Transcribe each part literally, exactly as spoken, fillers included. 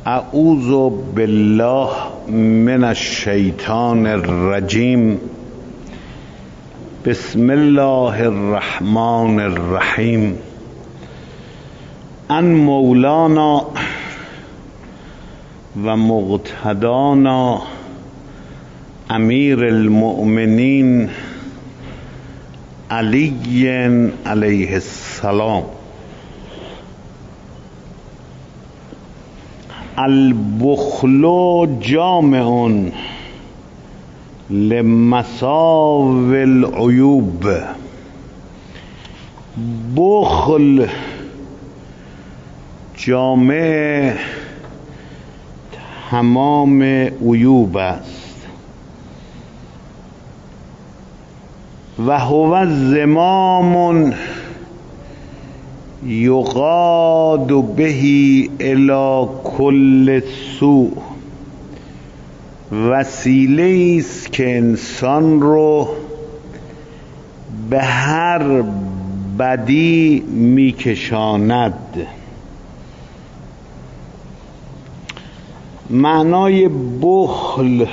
اعوذ بالله من الشیطان الرجیم. بسم الله الرحمن الرحیم. ان مولانا و مقتدانا امیر المؤمنین علی علیه السلام. البخل جامع لمساوی العیوب. بخل جامع تمام عیوب است. و هو زمام یقاد به الی کل سوء. وسیله است که انسان رو به هر بدی میکشاند. معنای بخل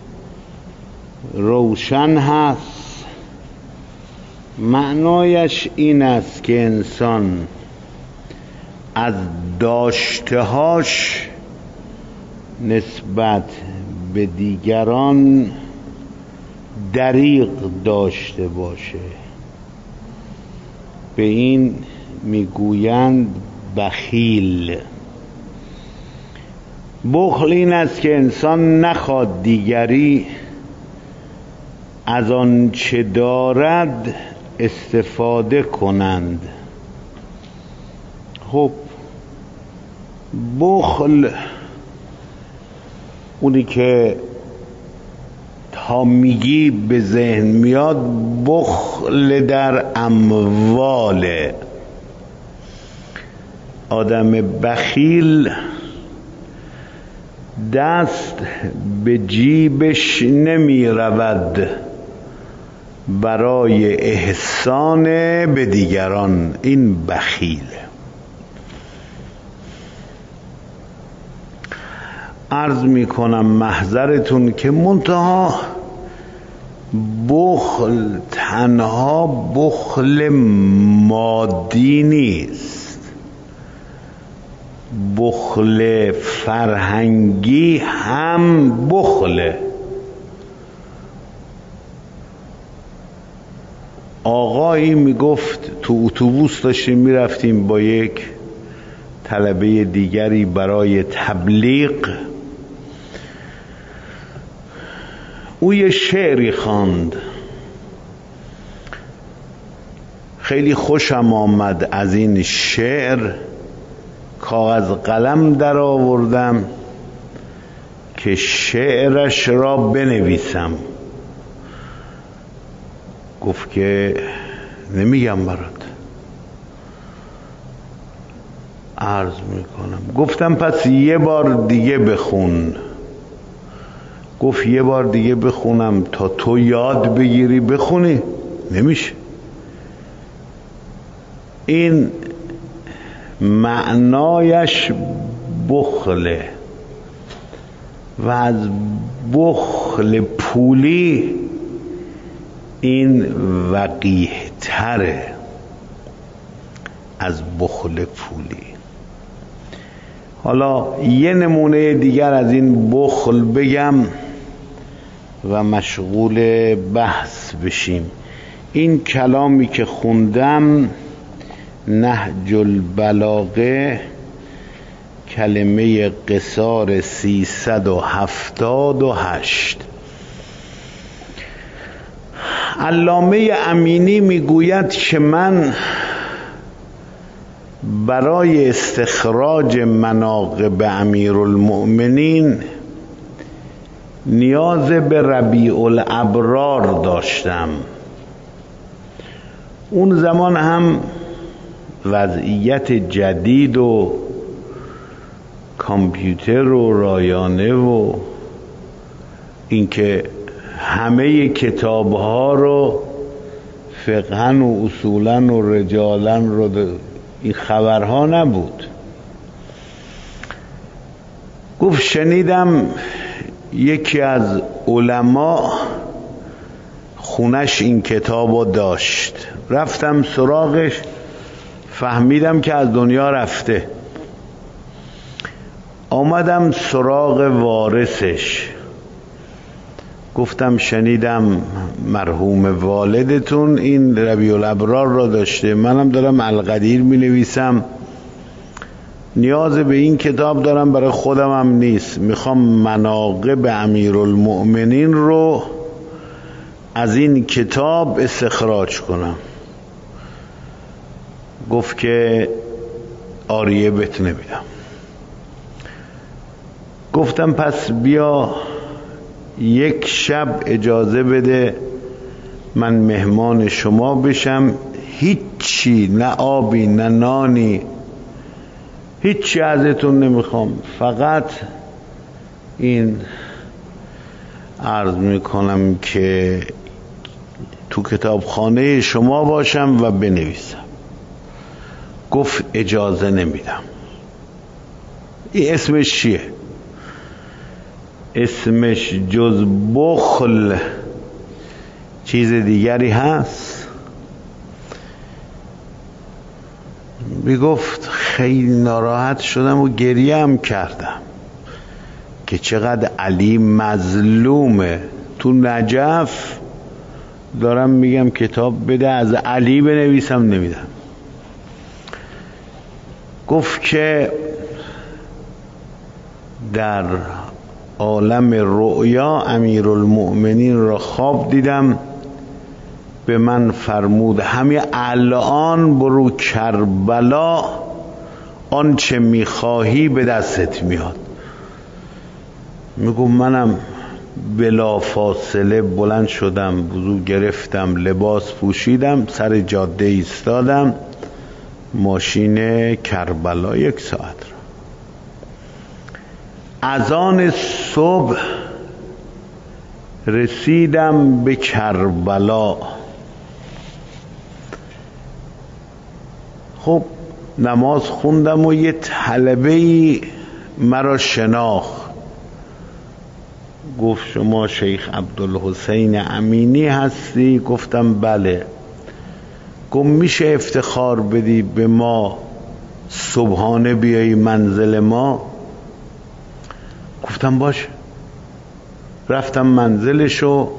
روشن هست. معنایش این است که انسان از داشتهاش نسبت به دیگران دریغ داشته باشه. به این میگویند بخیل. بخل این است که انسان نخواد دیگری از آن چه دارد استفاده کنند. خب بخل اونی که تا میگی به ذهن میاد بخل در اموال. آدم بخیل دست به جیبش نمی رود برای احسان به دیگران. این بخیل. عرض می کنم محضرتون که منتها بخل تنها بخل مادی نیست، بخل فرهنگی هم بخله. آقایی میگفت تو اتوبوس داشتیم میرفتیم با یک طلبه دیگری برای تبلیغ. او یه شعری خواند، خیلی خوشم آمد از این شعر. کاغذ قلم در آوردم که شعرش را بنویسم. گفت که نمیگم برات. عرض میکنم گفتم پس یه بار دیگه بخون. گفت یه بار دیگه بخونم تا تو یاد بگیری بخونی؟ نمیشه. این معنایش بخله و از بخل پولی این وقیح تره از بخل پولی. حالا یه نمونه دیگر از این بخل بگم و مشغول بحث بشیم. این کلامی که خوندم نهج البلاغه کلمه قصار سیصد و هفتاد و هشت. علامه امینی میگوید که من برای استخراج مناقب امیرالمؤمنین نیاز به ربیع الابرار داشتم. اون زمان هم وضعیت جدید و کامپیوتر و رایانه و اینکه همه کتاب ها رو فقهن و اصولن و رجالن رو این خبرها نبود. گفت شنیدم یکی از علما خونش این کتابو داشت، رفتم سراغش، فهمیدم که از دنیا رفته. آمدم سراغ وارثش، گفتم شنیدم مرحوم والدتون این ربیع الابرار را داشته، منم دارم القدیر می نویسم، نیاز به این کتاب دارم، برای خودم هم نیست، میخوام مناقب امیرالمؤمنین رو از این کتاب استخراج کنم. گفت که آریه بهت نمیدم. گفتم پس بیا یک شب اجازه بده من مهمان شما بشم، هیچی، نه آبی نه نانی، هیچی ازتون نمیخوام، فقط این عرض میکنم که تو کتابخانه شما باشم و بنویسم. گفت اجازه نمیدم. این اسمش چیه؟ اسمش جز بخل چیز دیگری هست؟ میگفت خیلی ناراحت شدم و گریه هم کردم که چقدر علی مظلومه. تو نجف دارم میگم کتاب بده از علی بنویسم، نمیدم. گفت که در عالم رؤیا امیرالمؤمنین را خواب دیدم، به من فرمود همین الان برو کربلا، آنچه میخواهی به دستت میاد. میگم منم بلا فاصله بلند شدم، وضو گرفتم، لباس پوشیدم، سر جاده ایستادم، ماشین کربلا یک ساعت را. اذان صبح رسیدم به کربلا. خب نماز خوندم و یه طلبه‌ای مرا شناخت، گفت شما شیخ عبدالحسین امینی هستی؟ گفتم بله. گفت میشه افتخار بدی به ما صبحانه بیایی منزل ما؟ گفتم باشه. رفتم منزلشو،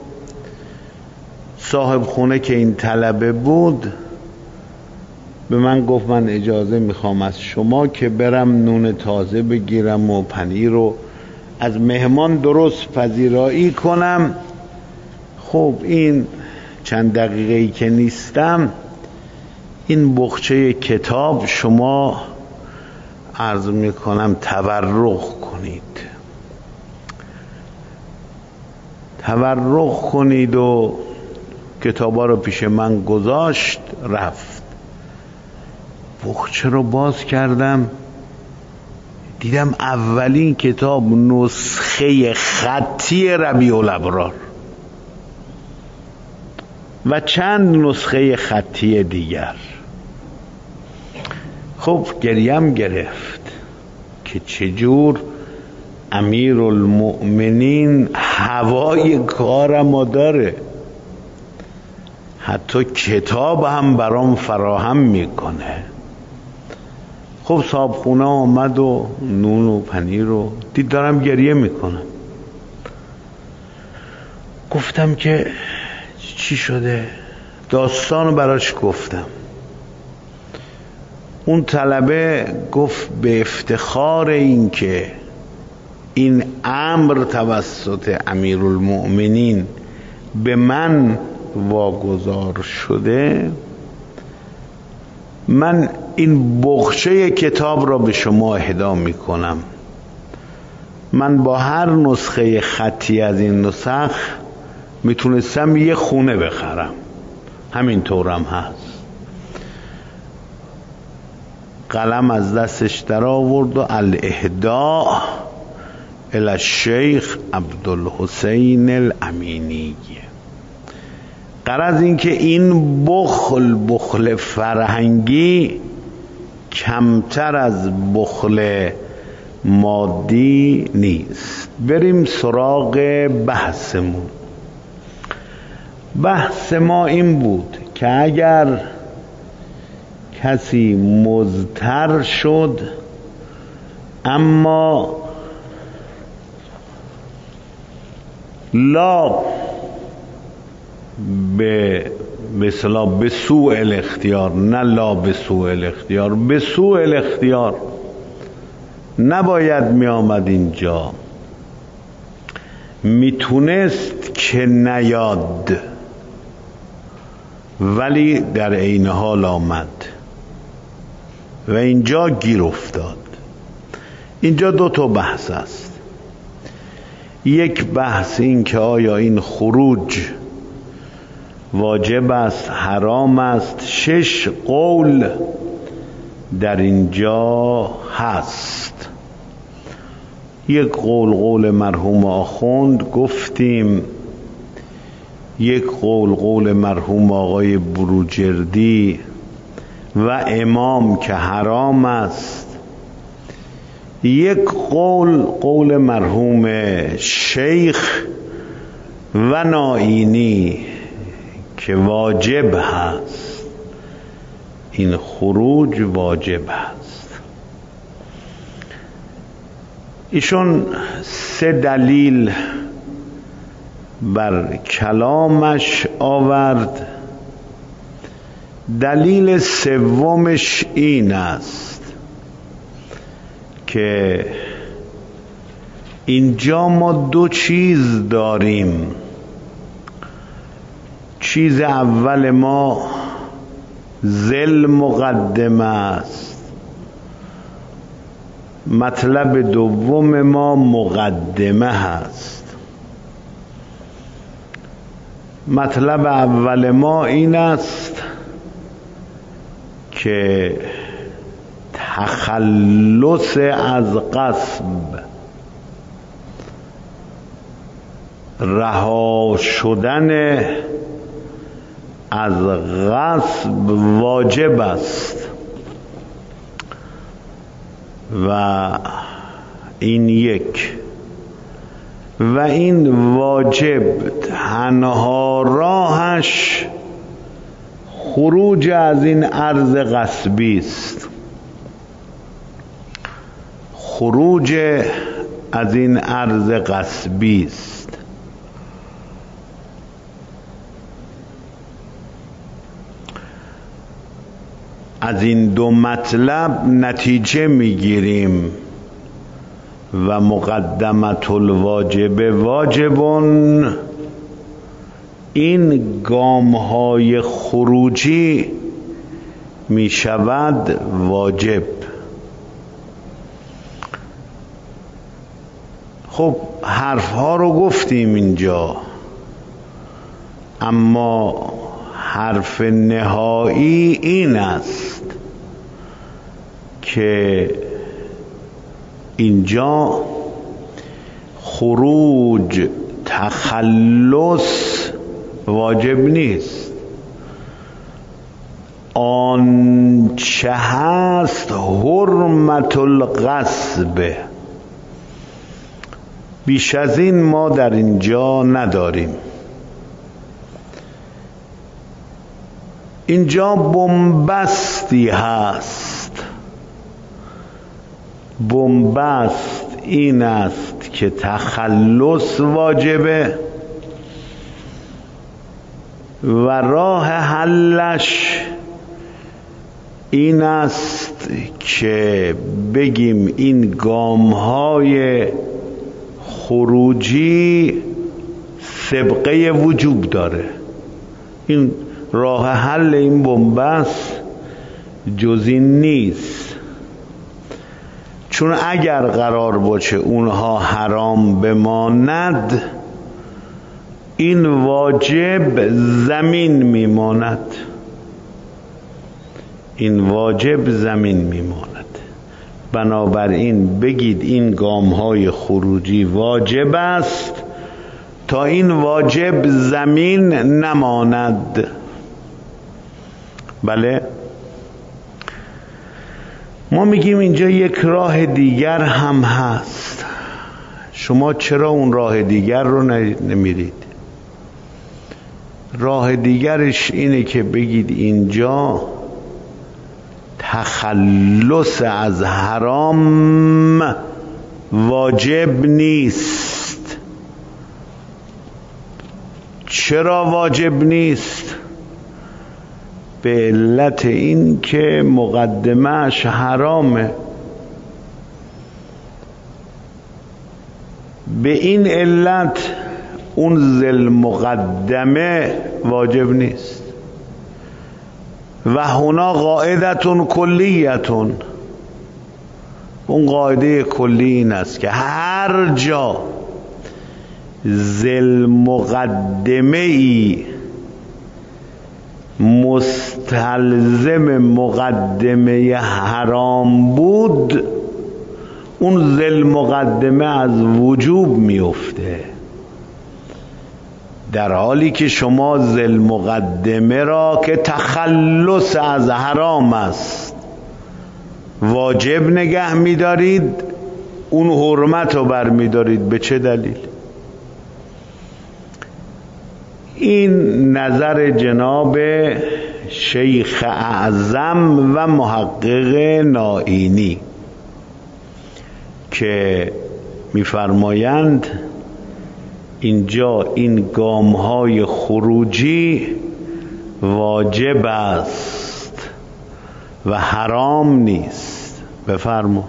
صاحب خونه که این طلبه بود به من گفت من اجازه میخوام از شما که برم نون تازه بگیرم و پنیر رو از مهمان درست پذیرایی کنم. خب این چند دقیقه‌ای که نیستم، این بخچه کتاب شما عرض میکنم تورق کنید، تورق کنید و کتابا رو پیش من گذاشت، رفت. بخچه رو باز کردم، دیدم اولین کتاب نسخه خطی ربیع الابرار و چند نسخه خطی دیگر. خب گریم گرفت که چجور امیرالمؤمنین هوای کارمو داره، حتی کتاب هم برام فراهم میکنه. خب صاحب خونه آمد و نون و پنیر رو دید دارم گریه میکنم. گفتم که چی شده؟ داستانو براش گفتم. اون طلبه گفت به افتخار این که این امر توسط امیرالمؤمنین به من واگذار شده، من این بخچه کتاب را به شما اهدا می کنم. من با هر نسخه خطی از این نسخ میتونستم یه خونه بخرم، همین طورم هست. قلم از دستش در آورد و الاهداء الی الشیخ عبدالحسین الامینی. غرض این که این بخل بخل فرهنگی کمتر از بخل مادی نیست. بریم سراغ بحثمون. بحث ما این بود که اگر کسی مضطر شد اما لا به مثلا به سوء الاختیار، نه لا به سوء الاختیار، به سوء الاختیار نباید می آمد اینجا، میتونست که نیاد ولی در عین حال آمد و اینجا گیر افتاد. اینجا دو تا بحث است. یک بحث این که آیا این خروج واجب است، حرام است. شش قول در اینجا هست. یک قول قول مرحوم آخوند گفتیم، یک قول قول مرحوم آقای بروجردی و امام که حرام است، یک قول قول مرحوم شیخ و نائینی که واجب هست، این خروج واجب هست. ایشون سه دلیل بر کلامش آورد. دلیل سومش این است که اینجا ما دو چیز داریم. چیز اول ما ذل مقدمه است، مطلب دوم ما مقدمه هست. مطلب اول ما این است که تخلص از غصب، رها شدن از غصب واجب است و این یک و این واجب تنها راهش خروج از این ارض غصبی است، خروج از این ارض غصبی است. از این دو مطلب نتیجه میگیریم و مقدمت الواجب واجبون، این گامهای خروجی می شود واجب. خب حرف ها رو گفتیم اینجا، اما حرف نهایی این است که اینجا خروج تخلص واجب نیست. آنچه هست حرمت الغصب، بیش از این ما در اینجا نداریم. اینجا بنبستی هست. بنبست این است که تخلص واجبه و راه حلش این است که بگیم این گامهای خروجی سبقه وجوب داره. این راه حل این بنبست جز این نیست، چون اگر قرار باشه اونها حرام بماند این واجب زمین میماند، این واجب زمین میماند. بنابراین بگید این گامهای خروجی واجب است تا این واجب زمین نماند. بله. ما میگیم اینجا یک راه دیگر هم هست. شما چرا اون راه دیگر رو نمیرید؟ راه دیگرش اینه که بگید اینجا تخلص از حرام واجب نیست. چرا واجب نیست؟ به علت این که مقدمهش حرامه. به این علت اون ذل مقدمه واجب نیست. و هنا قاعدتون کلیتون، اون قاعده کلی این است که هر جا ذل مقدمه ای مستلزم مقدمه حرام بود، اون ذل مقدمه از وجوب میفته. در حالی که شما ذل مقدمه را که تخلص از حرام است واجب نگه می‌دارید، اون حرمت رو برمی‌دارید. به چه دلیل؟ این نظر جناب شیخ اعظم و محقق نائینی که می‌فرمایند اینجا این گام‌های خروجی واجب است و حرام نیست. بفرما.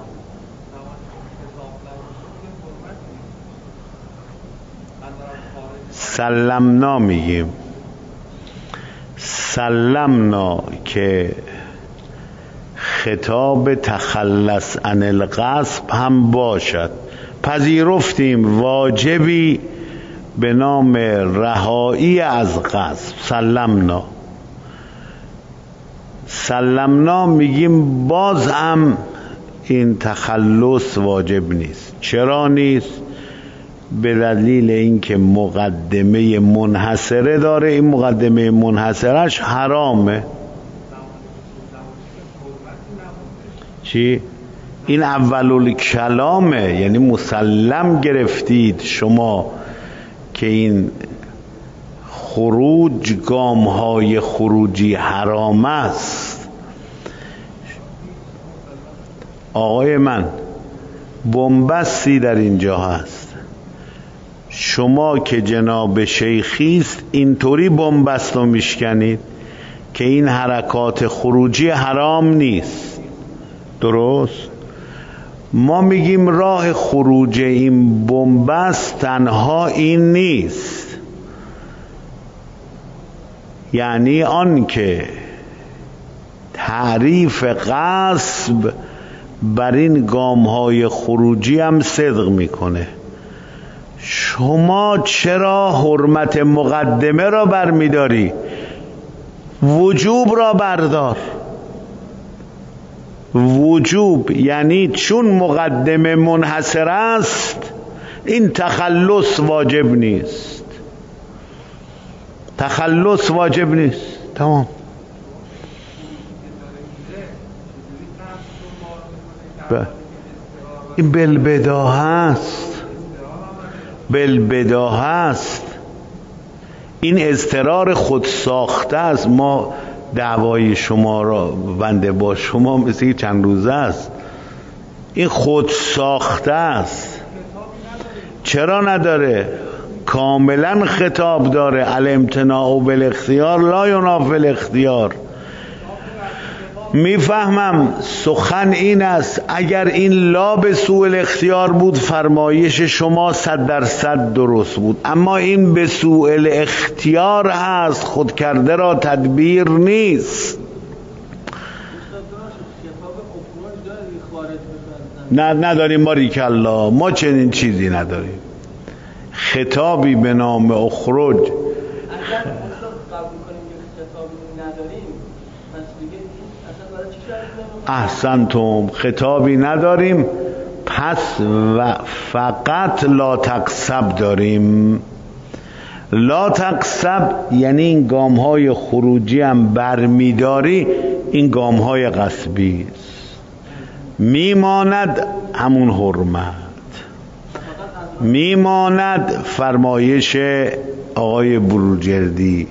سلمنا میگیم، سلمنا که خطاب تخلص عن الغصب هم باشد، پذیرفتیم واجبی به نام رهایی از غصب. سلمنا سلمنا میگیم باز هم این تخلص واجب نیست. چرا نیست؟ به دلیل اینکه مقدمه منحصره داره، این مقدمه منحصرش حرامه. چی؟ این اولول کلامه، یعنی مسلم گرفتید شما که این خروج، گامهای خروجی حرام است. آقای من، بنبستی در اینجا هست. شما که جناب شیخیست اینطوری بنبست رو میشکنید که این حرکات خروجی حرام نیست. درست؟ ما میگیم راه خروج این بنبست تنها این نیست، یعنی آن که تعریف غصب بر این گامهای خروجی هم صدق میکنه. شما چرا حرمت مقدمه را برمیداری؟ وجوب را بردار. وجوب یعنی چون مقدمه منحصر است این تخلص واجب نیست. تخلص واجب نیست. تمام. این بالبداهه است، بالبداهه است. این اضطرار خود ساخته است. ما دعوای شما را بنده با شما مثل چند روزه است. این خود ساخته است. چرا نداره؟ کاملا خطاب داره. الامتناع بالاختیار لا ینافی الاختیار. میفهمم سخن این است اگر این لا به سوء الاختیار بود فرمایش شما صد درصد درست بود، اما این به سوء الاختیار هست، خود کرده را تدبیر نیست. نه نداریم باریکالله، ما چنین چیزی نداریم. خطابی به نام اخرج احسنتم، خطابی نداریم، پس و فقط لا تقصب داریم. لا تقصب یعنی این گام های خروجی هم برمیداری، این گام های غصبی است. میماند همون حرمت، میماند فرمایش آقای بروجردی.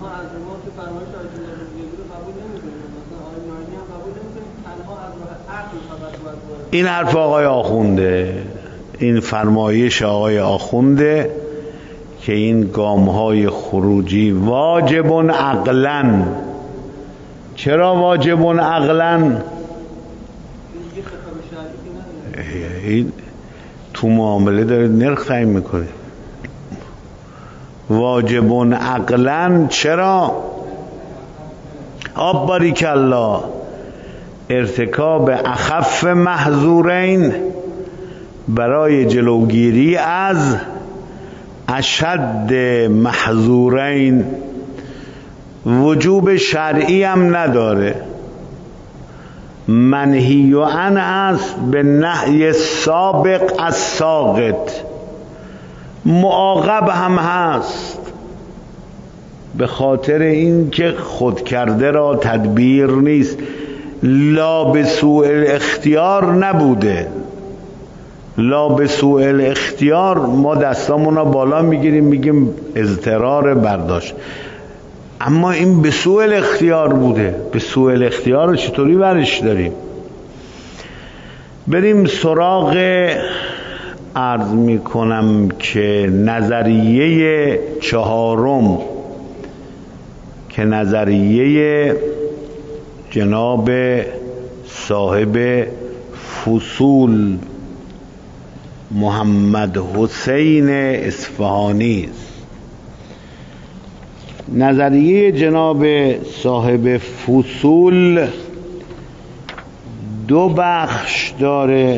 این حرف آقای آخونده، این فرمایش آقای آخونده که این گامهای خروجی واجبون عقلن. چرا واجبون عقلن؟ این تو معامله داره نرخ تعیین میکنه. واجبون عقلن چرا؟ آب باریکالله، ارتکاب اخف محظورین برای جلوگیری از اشد محظورین. وجوب شرعی هم نداره، منهی عنه است به نهی سابق از ساقط. معاقب هم هست به خاطر اینکه خود کرده را تدبیر نیست. لا به سوء الاختیار نبوده، لا به سوء الاختیار ما دستامون رو بالا میگیریم میگیم اضطرار برداشت، اما این به سوء الاختیار بوده. به سوء الاختیار رو چطوری برش داریم؟ بریم سراغ، عرض میکنم که نظریه چهارم که نظریه جناب صاحب فصول محمد حسین اصفهانی است. نظریه جناب صاحب فصول دو بخش داره.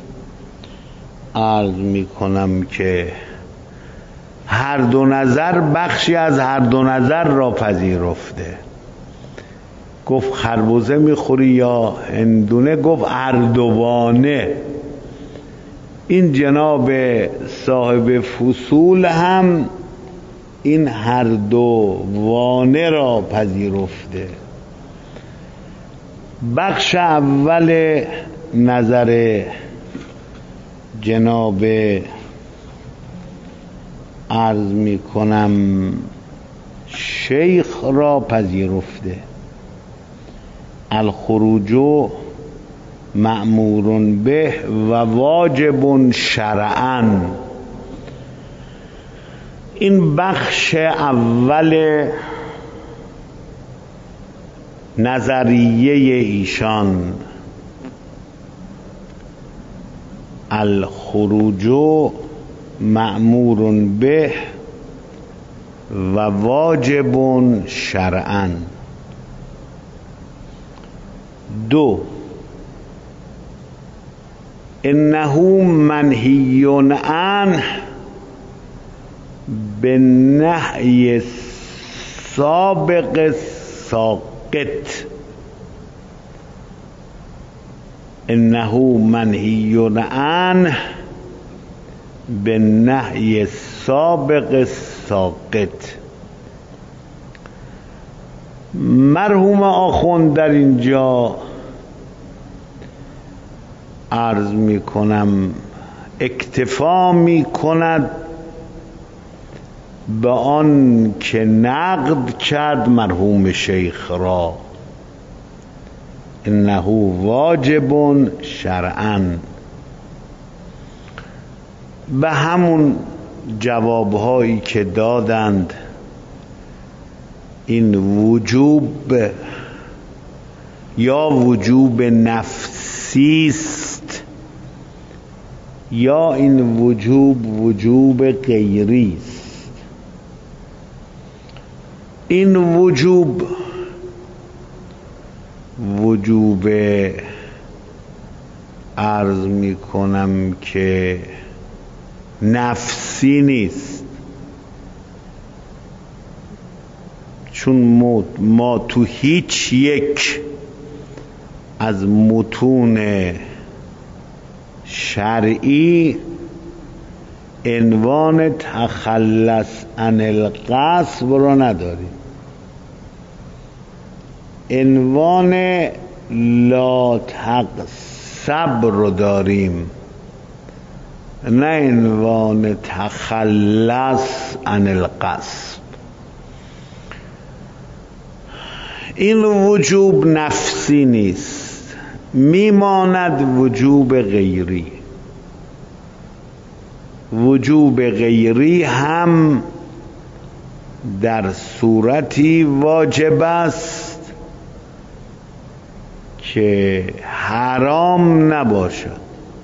عرض می کنم که هر دو نظر بخشی از هر دو نظر را پذیرفته. گفت خربوزه میخوری یا هندونه؟ گفت اردوانه. این جناب صاحب فصول هم این هر دو وانه را پذیرفته. بخش اول نظر جناب عرض می کنم شیخ را پذیرفته. الخروج مأمور به و واجب شرعاً. این بخش اول نظریه ایشان، الخروج مأمور به و واجب شرعاً. دو، انه منهی عنه به نهی سابق ساقط. انه منهی عنه به نهی سابق ساقط. مرحوم آخوند در اینجا عرض می کنم اکتفا می کند به آن که نقد کرد مرحوم شیخ را، انه واجب شرعاً. به همون جوابهایی که دادند، این وجوب یا وجوب نفسی است یا این وجوب وجوب غیری است. این وجوب وجوب عرض می کنم که نفسی نیست، چون ما تو هیچ یک از متون شرعی عنوان تخلص عن القصب رو نداریم. عنوان لا تقص صبر رو داریم، نه عنوان تخلص عن القصب. این وجوب نفسی نیست، میماند وجوب غیری. وجوب غیری هم در صورتی واجب است که حرام نباشد.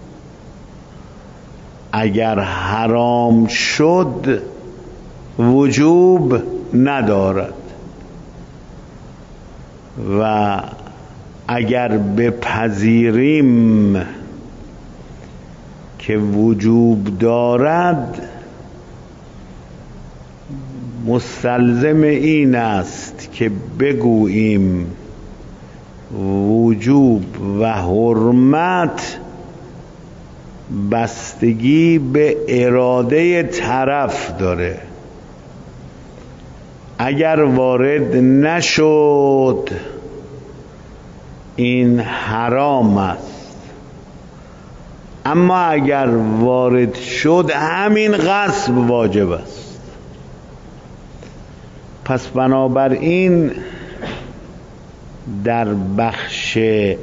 اگر حرام شد وجوب ندارد و اگر بپذیریم که وجوب دارد مستلزم این است که بگوییم وجوب و حرمت بستگی به اراده طرف داره. اگر وارد نشد این حرام است، اما اگر وارد شد همین غصب واجب است. پس بنابراین در بخش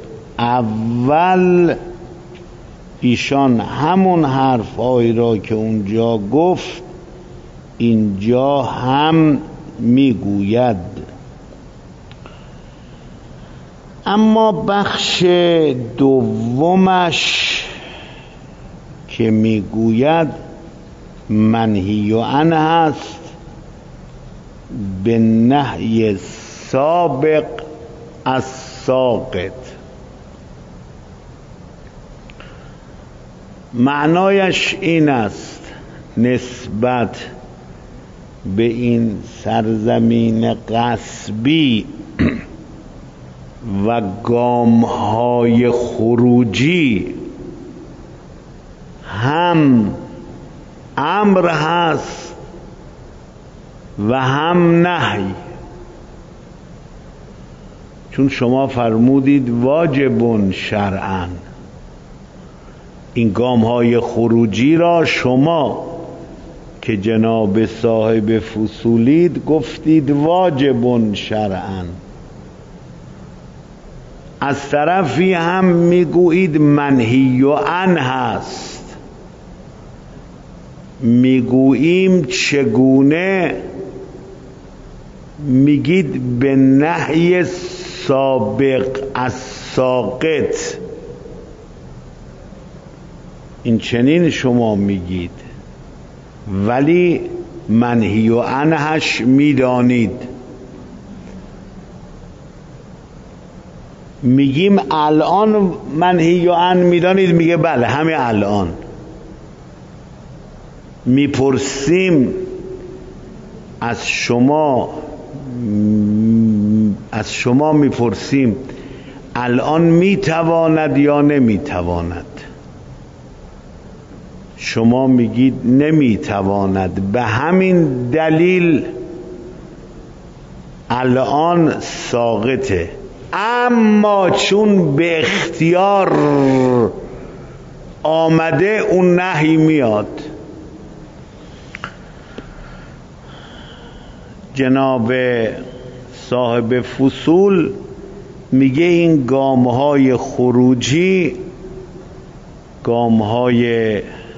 اول ایشان همون حرفایی را که اونجا گفت اینجا هم میگوید. اما بخش دومش که میگوید منهی عنه هست به نهی سابق از ساقط. معنایش این است نسبت به این سرزمین غصبی و گامهای خروجی هم امر هست و هم نهی. چون شما فرمودید واجبون شرعاً، این گامهای خروجی را شما که جناب صاحب فصولید گفتید واجبون شرعاً، از طرفی هم میگویید منهی عنه هست. میگوییم چگونه؟ میگید به نهی سابق از ساقط. این چنین شما میگید، ولی منهی عنهش میدانید. میگیم الان منهی عنه میدانید؟ میگه بله همه الان. میپرسیم از شما از شما میپرسیم الان میتواند یا نمیتواند؟ شما میگید نمیتواند. به همین دلیل الان ساقطه. اما چون به اختیار آمده اون نهی میاد. جناب صاحب فصول میگه این گامهای خروجی گامهای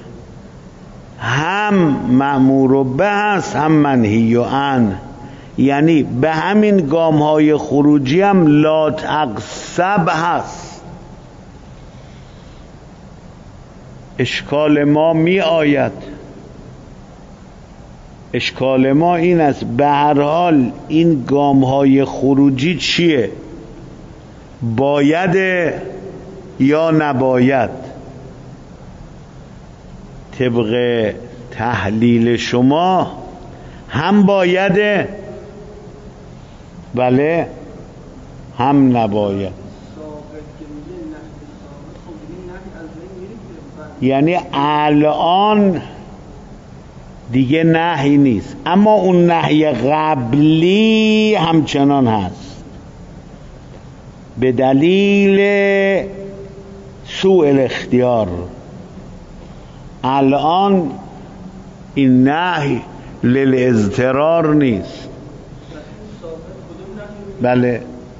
هم مأمور به هست هم منهی عنه، یعنی به همین گامهای خروجی هم لا تقصب هست. اشکال ما می آید اشکال ما این است به هر حال این گامهای خروجی چیه؟ باید یا نباید؟ طبق تحلیل شما هم باید بله هم نباید. یعنی الان دیگه نهی نیست، اما اون نهی قبلی همچنان هست به دلیل سوء الاختیار. الان این نهی للاضطرار نیست. بله،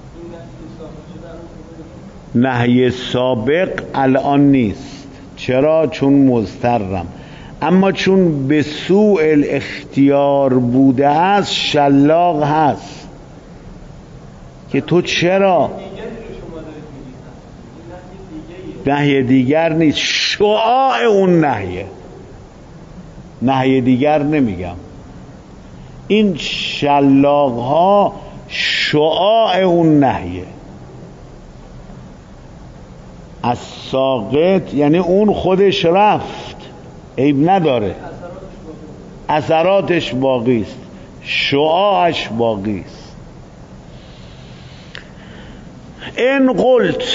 نهی سابق الان نیست. چرا؟ چون مضطرم. اما چون به سوء الاختیار بوده است شلاق هست که تو چرا نهی دیگر نیست، شعاع اون نهیه، نهی دیگر نمیگم. این شلاق ها شعاع اون نهیه. از ساقط یعنی اون خودش رفت، عیب نداره، اثراتش باقی است، شعاعش باقی است. این قلت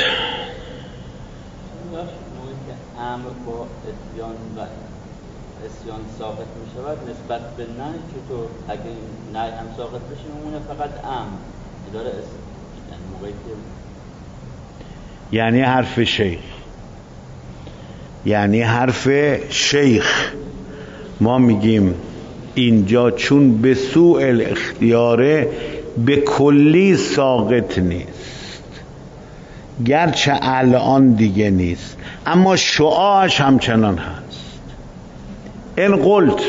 امر با اسیان و اسیان ساقط می شود نسبت به نه، چطور اگه نه هم ساقط بشه میمونه فقط امر اداره اسم، یعنی موقعی که یعنی حرف شیخ، یعنی حرف شیخ ما میگیم اینجا چون به سوء الاختیاره به کلی ساقط نیست، گرچه الان دیگه نیست اما شعاعش همچنان هست. این قلت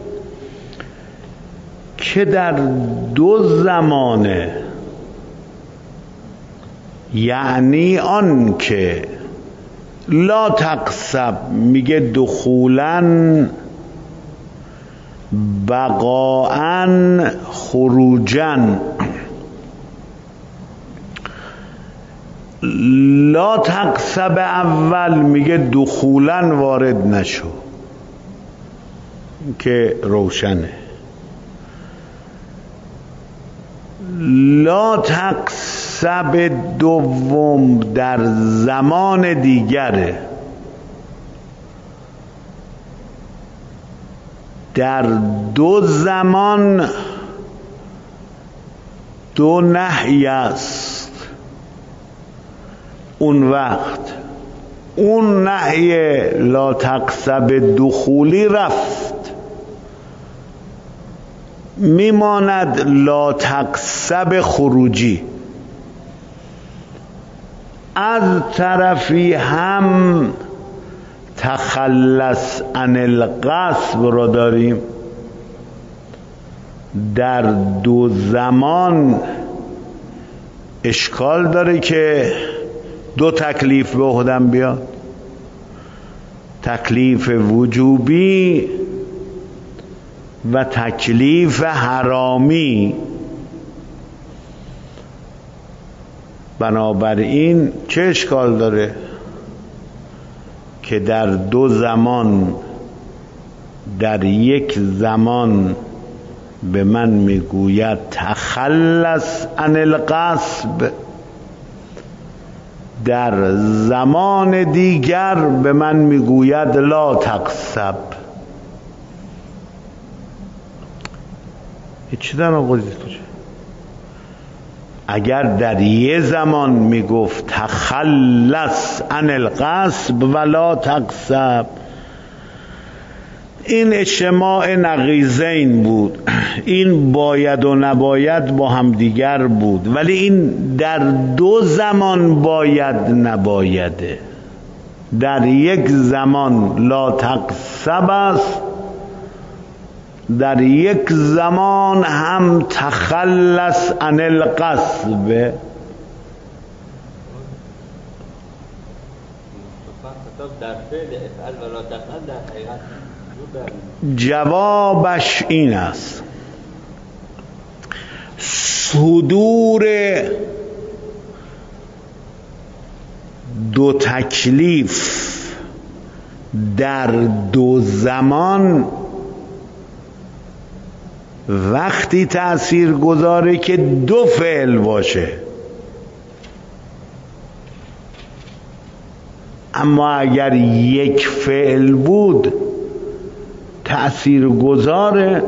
که در دو زمانه، یعنی آن که لا تقصب میگه دخولاً بقاءً خروجاً، لا تقصب اول میگه دخولاً وارد نشو که روشنه، لا تقصب دوم در زمان دیگره، در دو زمان دو نهی است. اون وقت اون نهی لا تقصب دخولی رفت، میماند لا تقصب خروجی. از طرفی هم تخلص عن القصب را داریم. در دو زمان اشکال داره که دو تکلیف به عهدم بیاد، تکلیف وجوبی و تکلیف حرامی. بنابراین چه اشکال داره که در دو زمان، در یک زمان به من میگوید تخلص عن القصب، در زمان دیگر به من میگوید لا تقصب. چی در آغازی توشه؟ اگر در یه زمان میگفت تخلص عن القصب ولا تقصب، این اجتماع نقیضین بود، این باید و نباید با هم دیگر بود، ولی این در دو زمان باید نبایده. در یک زمان لا تقصب است، در یک زمان هم تخلص عن القصب. جوابش این است صدور دو تکلیف در دو زمان وقتی تأثیر گذاره که دو فعل باشه، اما اگر یک فعل بود تأثیر گذاره.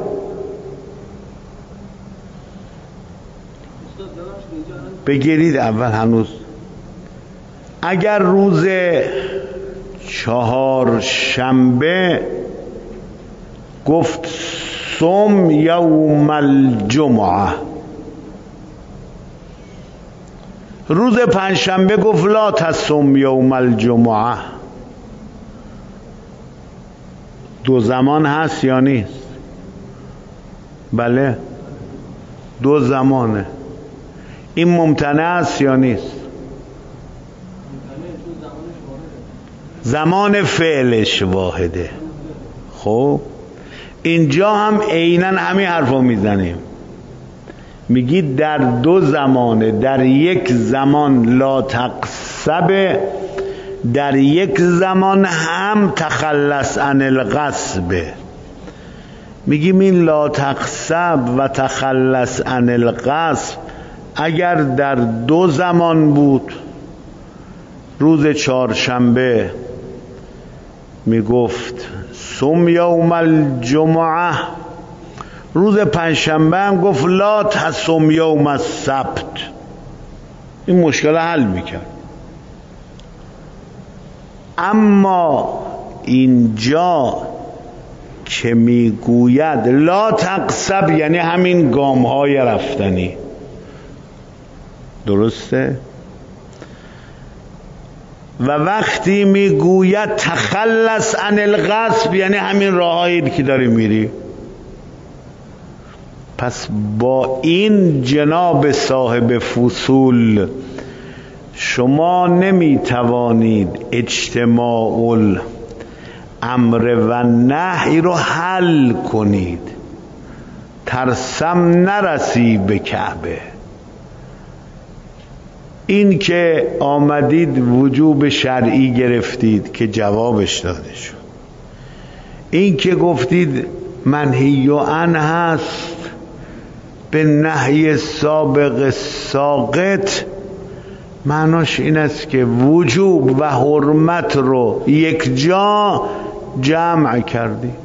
بگیرید اول هنوز اگر روز چهار شنبه گفت صم یوم الجمعه، روز پنجشنبه گفت لا تصم یوم الجمعه. دو زمان هست یا نیست؟ بله دو زمانه. این ممتنع است یا نیست؟ زمان فعلش واحده. خب اینجا هم عیناً همین حرفو میزنیم، میگید در دو زمانه، در یک زمان لا تقصب، در یک زمان هم تخلص عن الغصب. میگیم این لا تقصب و تخلص عن الغصب اگر در دو زمان بود، روز چهارشنبه میگفت صم یوم الجمعه، روز پنجشنبه هم گفت لا تصم یوم السبت، این مشکل حل میکرد. اما اینجا که میگوید لا تقصب یعنی همین گام های رفتنی، درسته؟ و وقتی میگوید تخلص عن الغصب یعنی همین راهایی که داری میری. پس با این جناب صاحب فصول شما نمیتوانید اجتماع الامر و نهی رو حل کنید، ترسم نرسی به کعبه. این که آمدید وجوب شرعی گرفتید که جوابش داده شد، این که گفتید منهی عنه هست به نهی سابق ساقط، معناش این است که وجوب و حرمت رو یک جا جمع کردید.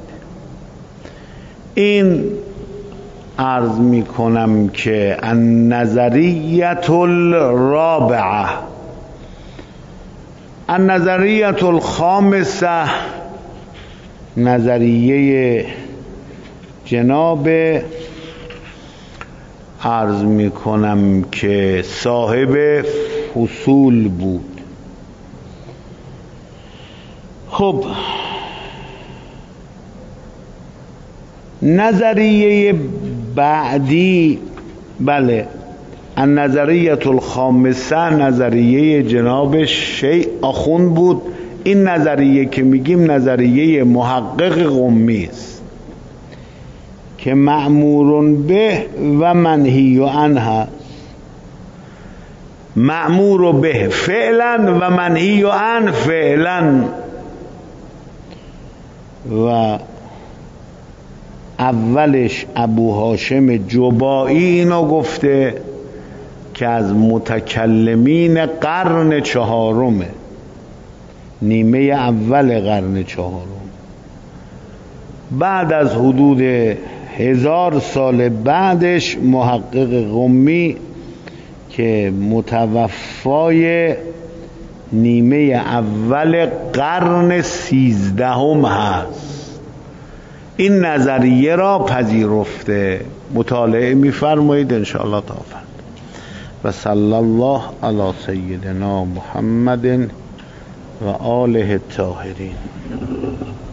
این عرض می کنم که النظریه الرابعه، النظریه الخامسه، نظریه جناب عرض می کنم که صاحب فصول بود. خب نظریه بعدی، بله النظریه الخامسه، نظریه جناب شیخ آخوند بود. این نظریه که میگیم نظریه محقق قمی است که مأمور به و منهی عنه هست. مأمور به فعلا و منهی عنه فعلا. و اولش ابو هاشم جبائی اینو گفته که از متکلمین قرن چهارمه، نیمه اول قرن چهارم، بعد از حدود هزار سال بعدش محقق قمی که متوفای نیمه اول قرن سیزدهم هست، این نظریه را پذیرفته. مطالعه می‌فرمایید ان شاء الله تعالی. و صلی الله علی سیدنا محمد و آله الطاهرین.